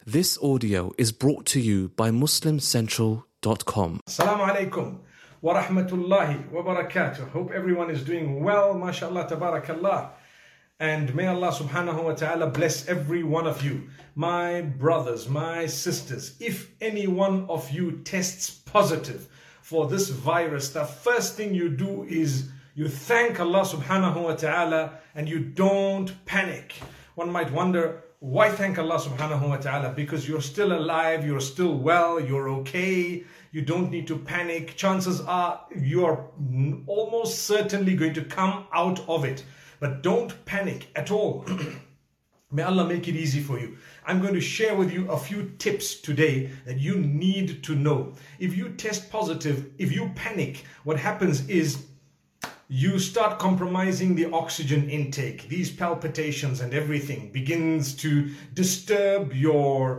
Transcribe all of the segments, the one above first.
This audio is brought to you by MuslimCentral.com. Assalamu alaikum wa rahmatullahi wa barakatuh. Hope everyone is doing well, mashallah, tabarakallah. And may Allah subhanahu wa ta'ala bless every one of you. My brothers, my sisters, if any one of you tests positive for this virus, the first thing you do is you thank Allah subhanahu wa ta'ala and you don't panic. One might wonder, why thank Allah subhanahu wa ta'ala? Because you're still alive, you're still well, you're okay, you don't need to panic. Chances are you're almost certainly going to come out of it. But don't panic at all. May Allah make it easy for you. I'm going to share with you a few tips today that you need to know. If you test positive, if you panic, what happens is you start compromising the oxygen intake. These palpitations and everything begins to disturb your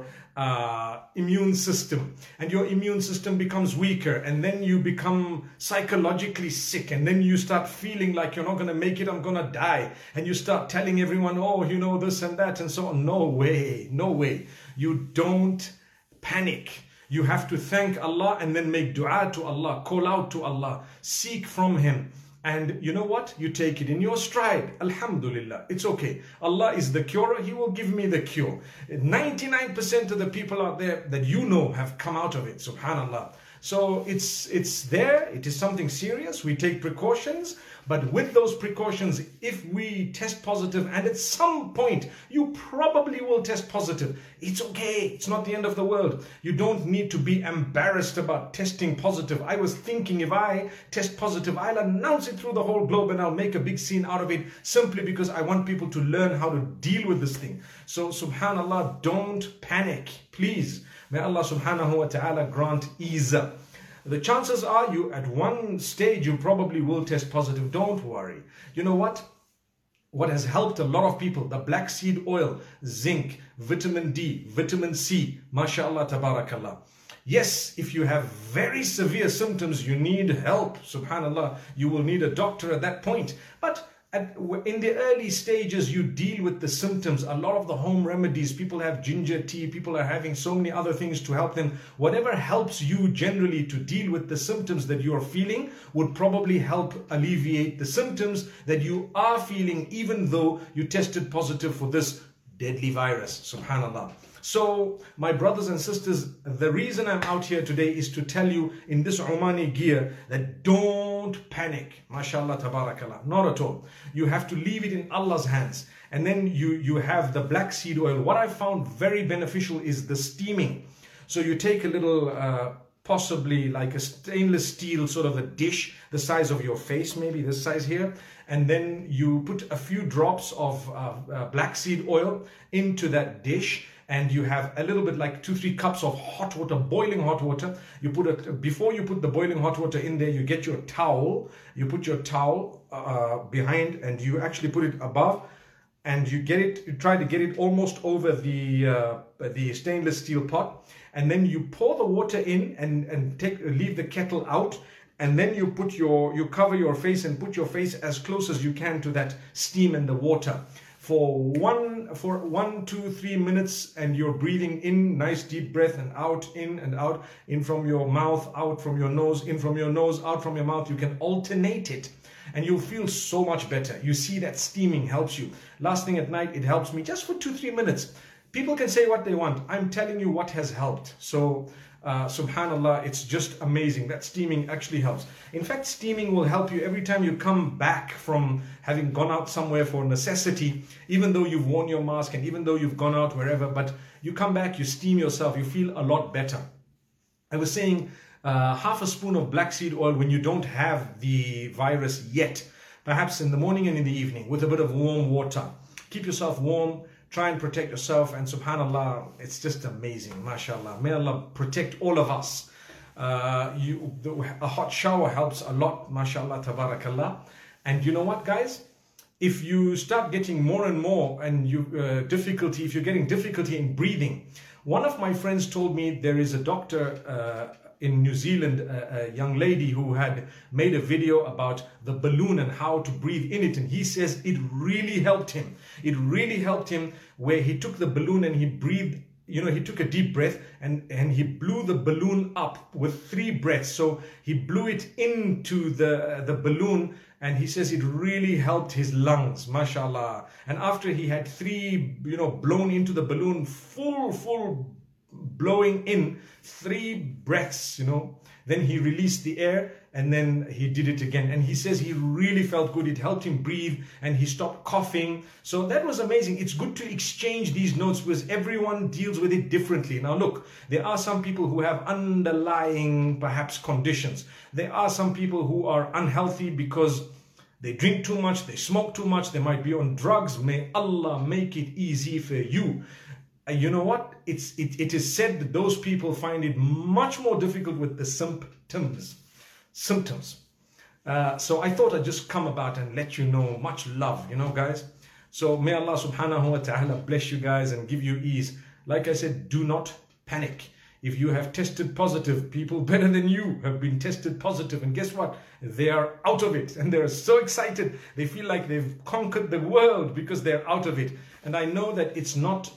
immune system, and your immune system becomes weaker, and then you become psychologically sick, and then you start feeling like you're not going to make it, I'm going to die, and you start telling everyone, oh, you know, this and that and so on. No way, no way. You don't panic. You have to thank Allah and then make dua to Allah, call out to Allah, seek from Him. And you know what? You take it in your stride. Alhamdulillah. It's okay. Allah is the curer. He will give me the cure. 99% of the people out there that you know have come out of it. Subhanallah. So it's there. It is something serious. We take precautions. But with those precautions, if we test positive, and at some point you probably will test positive, it's okay. It's not the end of the world. You don't need to be embarrassed about testing positive. I was thinking, if I test positive, I'll announce it through the whole globe and I'll make a big scene out of it, simply because I want people to learn how to deal with this thing. So subhanallah, don't panic, please. May Allah subhanahu wa ta'ala grant ease. The chances are you at one stage you probably will test positive. Don't worry. You know what? What has helped a lot of people, the black seed oil, zinc, vitamin D, vitamin C, mashallah, tabarakallah. Yes, if you have very severe symptoms, you need help, subhanallah. You will need a doctor at that point. But in the early stages, you deal with the symptoms. A lot of the home remedies, people have ginger tea, people are having so many other things to help them. Whatever helps you generally to deal with the symptoms that you're feeling would probably help alleviate the symptoms that you are feeling, even though you tested positive for this deadly virus, subhanallah. So, my brothers and sisters, the reason I'm out here today is to tell you in this Omani gear that don't panic. MashaAllah, tabarakallah. Not at all. You have to leave it in Allah's hands. And then you have the black seed oil. What I found very beneficial is the steaming. So you take a little, possibly like a stainless steel sort of a dish, the size of your face, maybe this size here. And then you put a few drops of black seed oil into that dish. And you have a little bit like 2-3 cups of hot water, boiling hot water. You put it, before you put the boiling hot water in there, you get your towel. You put your towel behind, and you actually put it above, and you get it. You try to get it almost over the stainless steel pot, and then you pour the water in and leave the kettle out. And then you cover your face and put your face as close as you can to that steam and the water. For 1, 2, 3 minutes, and you're breathing in, nice deep breath, and out, in from your mouth, out from your nose, in from your nose, out from your mouth. You can alternate it and you'll feel so much better. You see that steaming helps you. Last thing at night, it helps me just for 2-3 minutes. People can say what they want. I'm telling you what has helped. So subhanallah, it's just amazing. That steaming actually helps. In fact, steaming will help you every time you come back from having gone out somewhere for necessity, even though you've worn your mask and even though you've gone out wherever, but you come back, you steam yourself, you feel a lot better. I was saying half a spoon of black seed oil when you don't have the virus yet, perhaps in the morning and in the evening with a bit of warm water. Keep yourself warm. Try and protect yourself, and subhanallah, it's just amazing, mashallah. May Allah protect all of us. A hot shower helps a lot, mashallah, tabarakallah. And you know what, guys? If you start getting more and more, and if you're getting difficulty in breathing, one of my friends told me there is a doctor in New Zealand, a young lady who had made a video about the balloon and how to breathe in it. And he says it really helped him. It really helped him, where he took the balloon and he breathed he took a deep breath and he blew the balloon up with 3 breaths. So he blew it into the balloon, and he says it really helped his lungs, mashallah. And after he had 3, blown into the balloon, full blowing in, 3 breaths, then he released the air, and then he did it again. And he says he really felt good. It helped him breathe, and he stopped coughing. So that was amazing. It's good to exchange these notes because everyone deals with it differently. Now look, there are some people who have underlying perhaps conditions. There are some people who are unhealthy because they drink too much, they smoke too much, they might be on drugs. May Allah make it easy for you. You know what? It is said that those people find it much more difficult with the symptoms. So I thought I'd just come about and let you know. Much love, guys. So may Allah subhanahu wa ta'ala bless you guys and give you ease. Like I said, do not panic. If you have tested positive, people better than you have been tested positive, and guess what? They are out of it, and they're so excited. They feel like they've conquered the world because they're out of it. And I know that it's not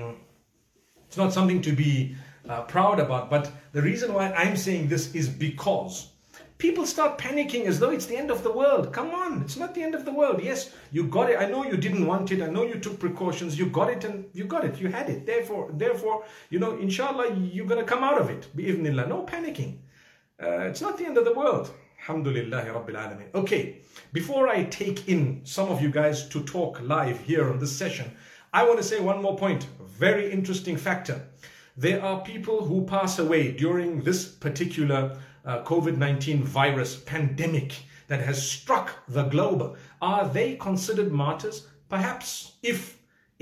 something to be proud about, but the reason why I'm saying this is because people start panicking as though it's the end of the world. Come on, it's not the end of the world. Yes, you got it. I know you didn't want it. I know you took precautions. You got it, and you got it. You had it. Therefore, inshallah, you're going to come out of it. Bi-idhnillah. No panicking. It's not the end of the world. Alhamdulillahi Rabbil Alameen. Okay, before I take in some of you guys to talk live here on this session, I want to say one more point. Very interesting factor. There are people who pass away during this particular COVID-19 virus pandemic that has struck the globe. Are they considered martyrs? Perhaps if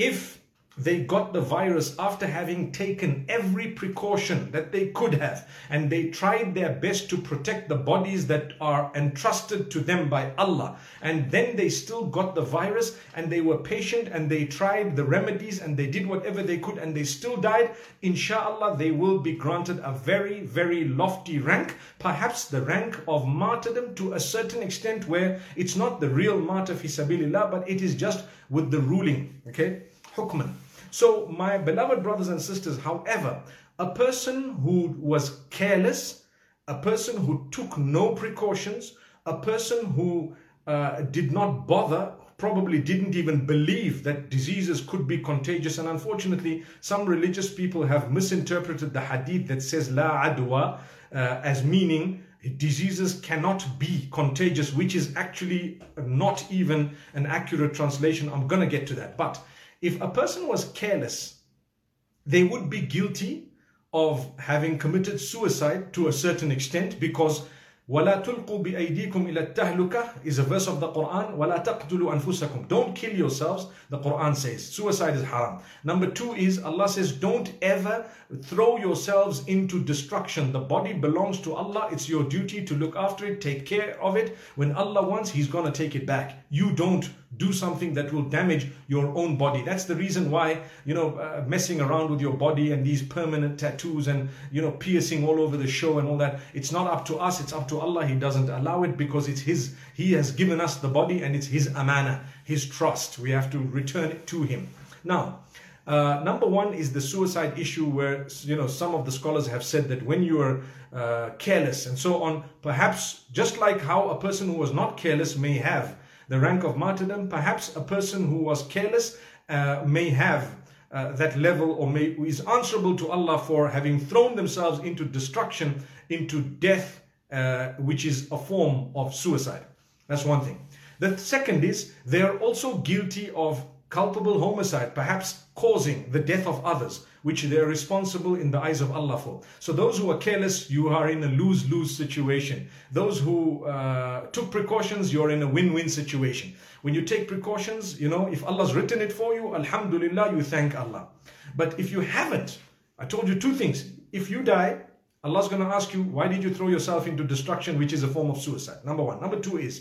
they got the virus after having taken every precaution that they could have, and they tried their best to protect the bodies that are entrusted to them by Allah, and then they still got the virus, and they were patient, and they tried the remedies, and they did whatever they could, and they still died, inshallah they will be granted a very, very lofty rank, perhaps the rank of martyrdom to a certain extent, where it's not the real martyr fi sabilillah, but it is just with the ruling, okay, hukman. So my beloved brothers and sisters, however, a person who was careless, a person who took no precautions, a person who did not bother, probably didn't even believe that diseases could be contagious. And unfortunately, some religious people have misinterpreted the hadith that says la adwa as meaning diseases cannot be contagious, which is actually not even an accurate translation. I'm going to get to that. But if a person was careless, they would be guilty of having committed suicide to a certain extent, because وَلَا تُلْقُوا بِأَيْدِيكُمْ إِلَى التَّهْلُكَةِ is a verse of the Quran. وَلَا تَقْتُلُوا أَنفُسَكُمْ. Don't kill yourselves, the Quran says. Suicide is haram. Number 2 is Allah says, don't ever throw yourselves into destruction. The body belongs to Allah. It's your duty to look after it, take care of it. When Allah wants, He's going to take it back. You don't do something that will damage your own body. That's the reason why, messing around with your body and these permanent tattoos and, piercing all over the show and all that, it's not up to us, it's up to Allah. He doesn't allow it because it's His. He has given us the body, and it's His amana, His trust. We have to return it to Him. Now, number 1 is the suicide issue, where, some of the scholars have said that when you are careless and so on, perhaps just like how a person who was not careless may have the rank of martyrdom, perhaps a person who was careless may have that level, or is answerable to Allah for having thrown themselves into destruction, into death, which is a form of suicide. That's one thing. The second is they are also guilty of culpable homicide, perhaps causing the death of others, which they are responsible in the eyes of Allah for. So those who are careless, you are in a lose-lose situation. Those who took precautions, you're in a win-win situation. When you take precautions, if Allah's written it for you, alhamdulillah, you thank Allah. But if you haven't, I told you 2 things. If you die, Allah's going to ask you, why did you throw yourself into destruction, which is a form of suicide? Number 1. Number 2 is,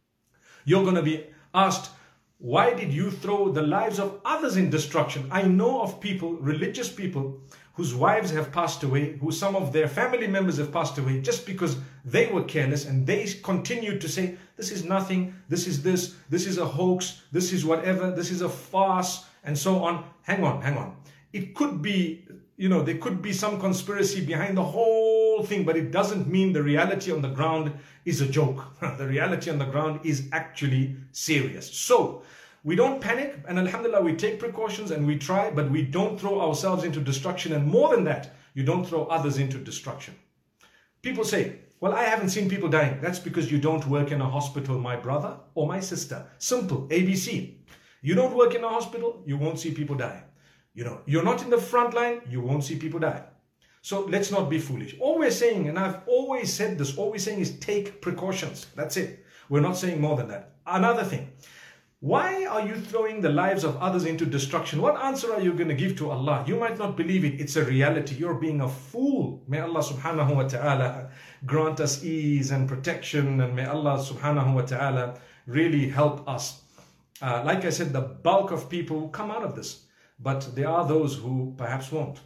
you're going to be asked, why did you throw the lives of others in destruction? I know of people, religious people, whose wives have passed away, who some of their family members have passed away just because they were careless, and they continued to say, this is nothing, this is a hoax, this is whatever, this is a farce, and so on. Hang on. It could be there could be some conspiracy behind the whole thing, but it doesn't mean the reality on the ground is a joke. The reality on the ground is actually serious. So we don't panic, and alhamdulillah, we take precautions and we try, but we don't throw ourselves into destruction. And more than that, you don't throw others into destruction. People say, well, I haven't seen people dying. That's because you don't work in a hospital, my brother or my sister. Simple, ABC. You don't work in a hospital, you won't see people die. You're not in the front line, you won't see people die. So let's not be foolish. All we're saying, and I've always said this, all we're saying is take precautions. That's it. We're not saying more than that. Another thing, why are you throwing the lives of others into destruction? What answer are you going to give to Allah? You might not believe it. It's a reality. You're being a fool. May Allah subhanahu wa ta'ala grant us ease and protection, and may Allah subhanahu wa ta'ala really help us. Like I said, the bulk of people will come out of this, but there are those who perhaps won't.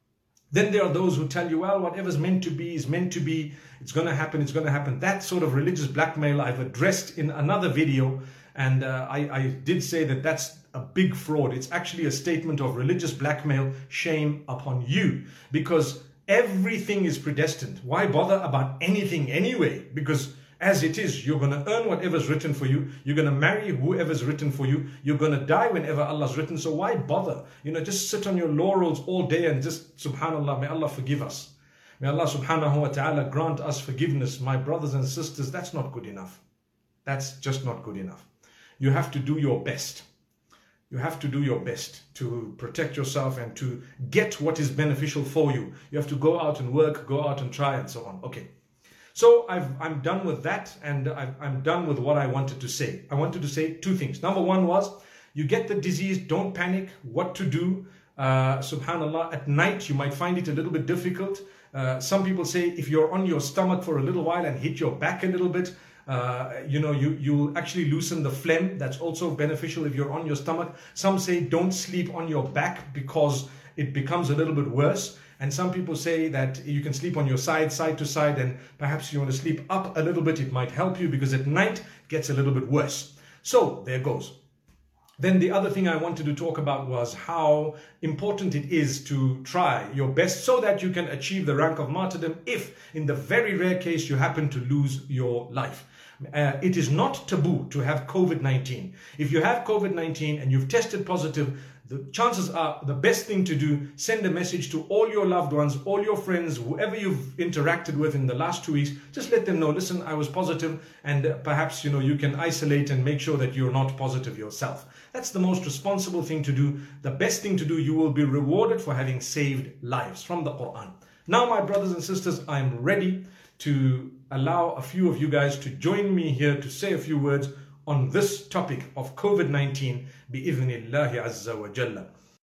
Then there are those who tell you, well, whatever's meant to be is meant to be. It's going to happen. It's going to happen. That sort of religious blackmail I've addressed in another video. And I did say that that's a big fraud. It's actually a statement of religious blackmail. Shame upon you. Because everything is predestined. Why bother about anything anyway? Because as it is, you're going to earn whatever's written for you. You're going to marry whoever's written for you. You're going to die whenever Allah's written. So why bother? Just sit on your laurels all day and just, subhanAllah, may Allah forgive us. May Allah subhanahu wa ta'ala grant us forgiveness. My brothers and sisters, that's not good enough. That's just not good enough. You have to do your best. You have to do your best to protect yourself and to get what is beneficial for you. You have to go out and work, go out and try and so on. Okay. So I'm done with that, and I'm done with what I wanted to say. I wanted to say two things. Number one was, you get the disease, don't panic. What to do? Subhanallah, at night you might find it a little bit difficult. Some people say if you're on your stomach for a little while and hit your back a little bit, you'll actually loosen the phlegm. That's also beneficial if you're on your stomach. Some say don't sleep on your back because it becomes a little bit worse. And some people say that you can sleep on your side to side, and perhaps you want to sleep up a little bit. It might help you because at night it gets a little bit worse. So there goes. Then the other thing I wanted to talk about was how important it is to try your best so that you can achieve the rank of martyrdom if in the very rare case you happen to lose your life. It is not taboo to have COVID-19. If you have COVID-19 and you've tested positive, the chances are the best thing to do, send a message to all your loved ones, all your friends, whoever you've interacted with in the last 2 weeks. Just let them know, listen, I was positive, and perhaps you can isolate and make sure that you're not positive yourself. That's the most responsible thing to do. The best thing to do, you will be rewarded for having saved lives from the Quran. Now, my brothers and sisters, I'm ready to allow a few of you guys to join me here to say a few words on this topic of COVID-19 bi-idhnillahi azza wa jalla.